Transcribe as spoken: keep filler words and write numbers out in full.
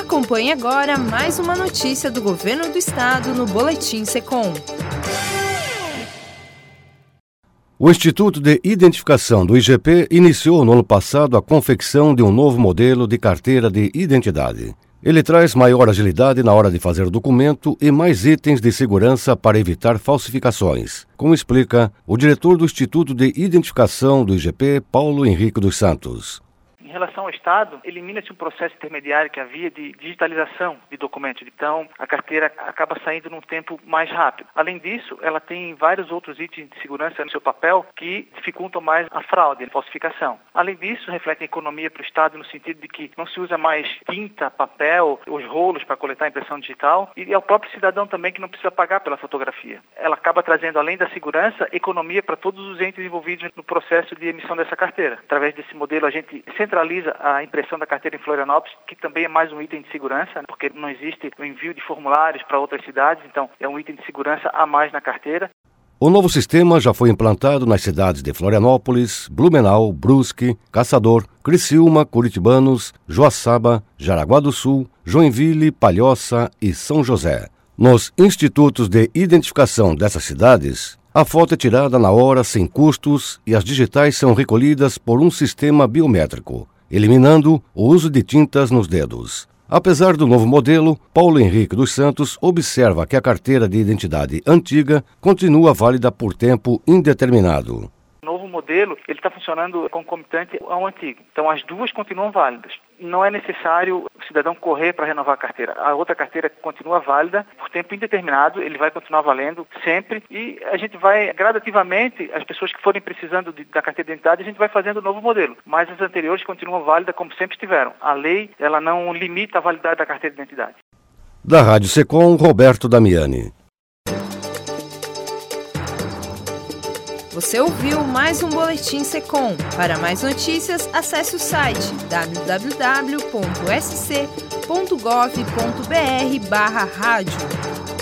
Acompanhe agora mais uma notícia do Governo do Estado no Boletim Secom. O Instituto de Identificação do I G P iniciou no ano passado a confecção de um novo modelo de carteira de identidade. Ele traz maior agilidade na hora de fazer o documento e mais itens de segurança para evitar falsificações, como explica o diretor do Instituto de Identificação do I G P, Paulo Henrique dos Santos. Em relação ao Estado, elimina-se um processo intermediário que havia de digitalização de documentos. Então, a carteira acaba saindo num tempo mais rápido. Além disso, ela tem vários outros itens de segurança no seu papel que dificultam mais a fraude, a falsificação. Além disso, reflete a economia para o Estado no sentido de que não se usa mais tinta, papel, os rolos para coletar a impressão digital e é o próprio cidadão também que não precisa pagar pela fotografia. Ela acaba trazendo, além da segurança, economia para todos os entes envolvidos no processo de emissão dessa carteira. Através desse modelo, a gente centraliza a impressão da carteira em Florianópolis, que também é mais um item de segurança, porque não existe o envio de formulários para outras cidades, então é um item de segurança a mais na carteira. O novo sistema já foi implantado nas cidades de Florianópolis, Blumenau, Brusque, Caçador, Criciúma, Curitibanos, Joaçaba, Jaraguá do Sul, Joinville, Palhoça e São José. Nos institutos de identificação dessas cidades, a foto é tirada na hora sem custos e as digitais são recolhidas por um sistema biométrico, eliminando o uso de tintas nos dedos. Apesar do novo modelo, Paulo Henrique dos Santos observa que a carteira de identidade antiga continua válida por tempo indeterminado. O novo modelo ele está funcionando concomitante ao antigo, então as duas continuam válidas. Não é necessário o cidadão correr para renovar a carteira. A outra carteira continua válida por tempo indeterminado, ele vai continuar valendo sempre e a gente vai gradativamente, as pessoas que forem precisando de, da carteira de identidade, a gente vai fazendo o novo modelo. Mas as anteriores continuam válidas como sempre estiveram. A lei ela não limita a validade da carteira de identidade. Da Rádio Secom, Roberto Damiani. Você ouviu mais um Boletim Secom. Para mais notícias, acesse o site w w w ponto s c ponto gov ponto b r barra rádio.